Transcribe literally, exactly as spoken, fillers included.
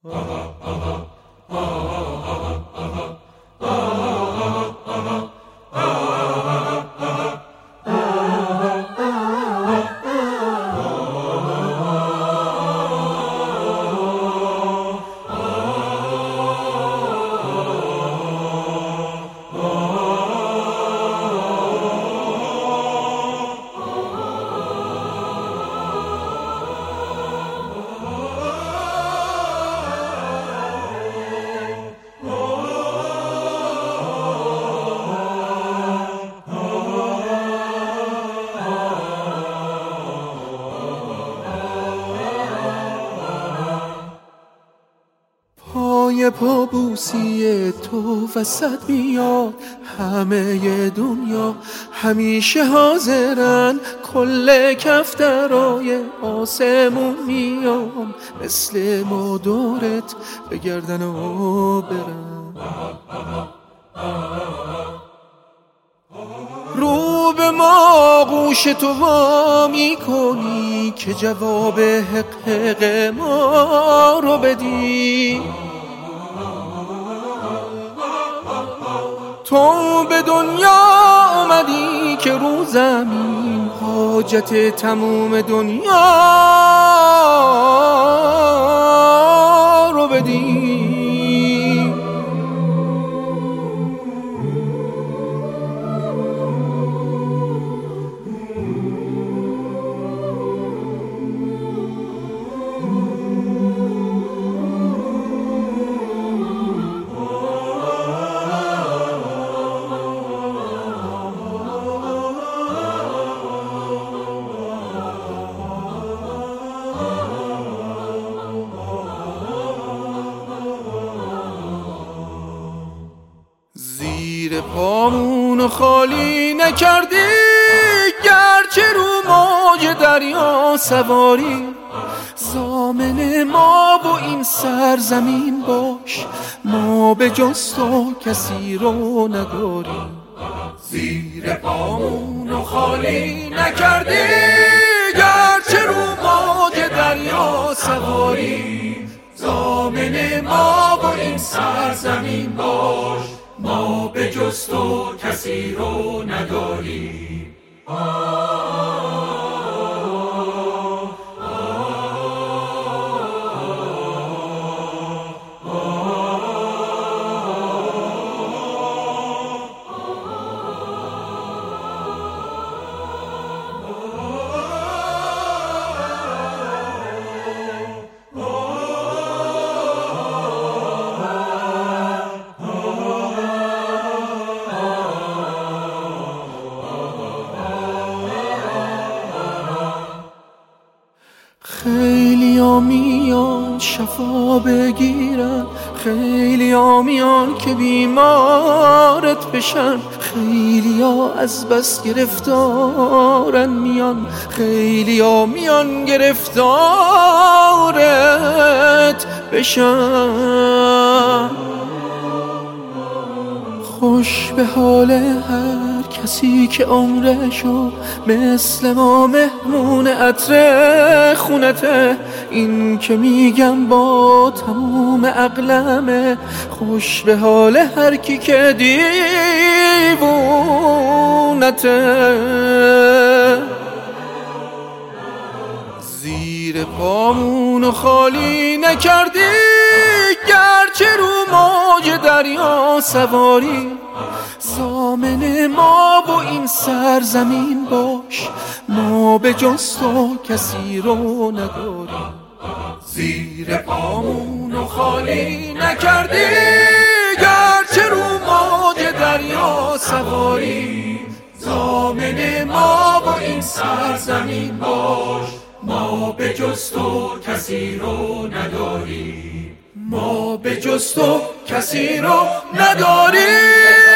پای پا بوسی تو وسط میاد همه دنیا، همیشه حاضرن کل کفترای آسمون میام، مثل ما دورت بگردن و برن. رو به ما گوش تو وا میکنی که جواب حق حق ما رو بدی. تو به دنیا آمدی که رو زمین حاجت تموم دنیا رو بدی. زیر پامونو خالی نکردی، گرچه رو موج دریا سواری. ضامن ما و این سرزمین باش، ما به جز تو کسی رو نداریم. زیر پامونو خالی نکردی، گرچه رو موج دریا سواری. ضامن ما و این سرزمین باش، ما به جز تو کسی رو نداریم. خیلی ها میان شفا بگیرن، خیلی ها میان که بیمارت بشن. خیلی ها از بس گرفتارن میان، خیلی ها میان گرفتارت بشن. خوش به حال هر کسی که عمرشو مثل ما مهمون عطر خونته. این که میگم با تموم عقلمه، خوش به حال هر کی که دیوونته. زیر پامونو خالی نکردی، گرچه رو موج دریا سواری. ضامن ما و این سرزمین باش، ما به جز تو کسی رو نداریم. زیر پامونو خالی نکردی، گرچه رو موج دریا سواری. ضامن ما و این سرزمین باش، ما به جز تو کسی رو نداریم. ما به جز تو کسی رو نداریم.